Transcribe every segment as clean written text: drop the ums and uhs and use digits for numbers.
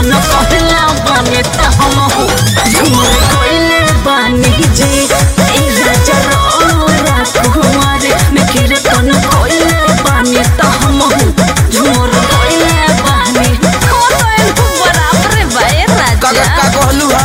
कीर्तन कहला बानी त हम हो झूमर कोइले बानी जी ए राजा रौरा कुमार में कीर्तन कहला बानी त हम हो झूमर कोइले बानी कोन बराबर बाए राजा का कहलू हा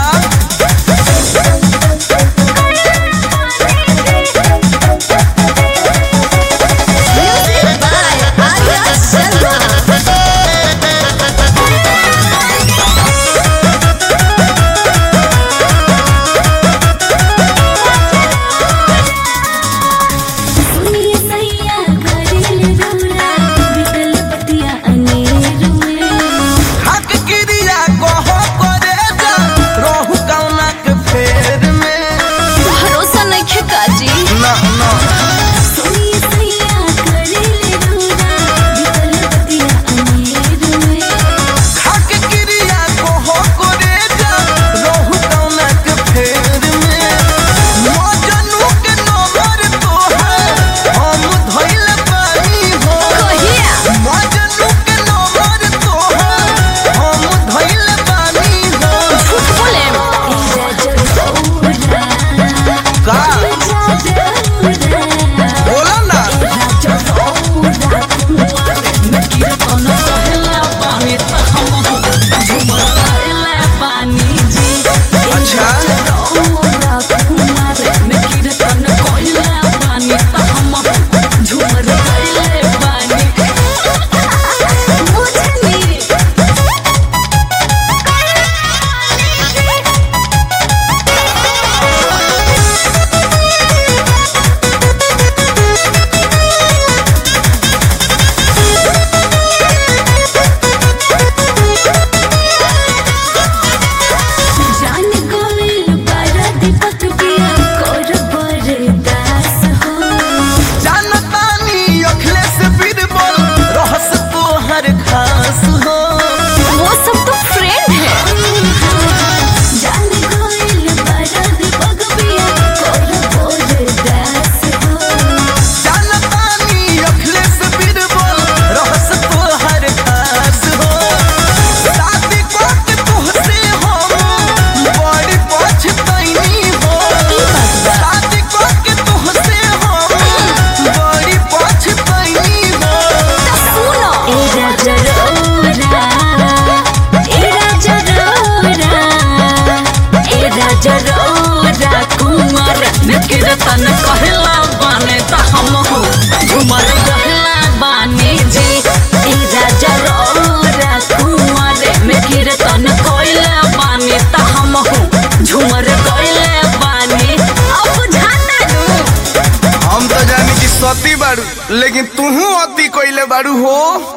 कीर्तन कहला बानी त हम हो झूमर कहला बानी जी ए राजा रौरा कुमार में कीर्तन कहला बानी त हम हो झूमर कहला बानी अब जाना दू हम तो जानी कि सती बाड़ू लेकिन तूहू अति कइले बाड़ू हो।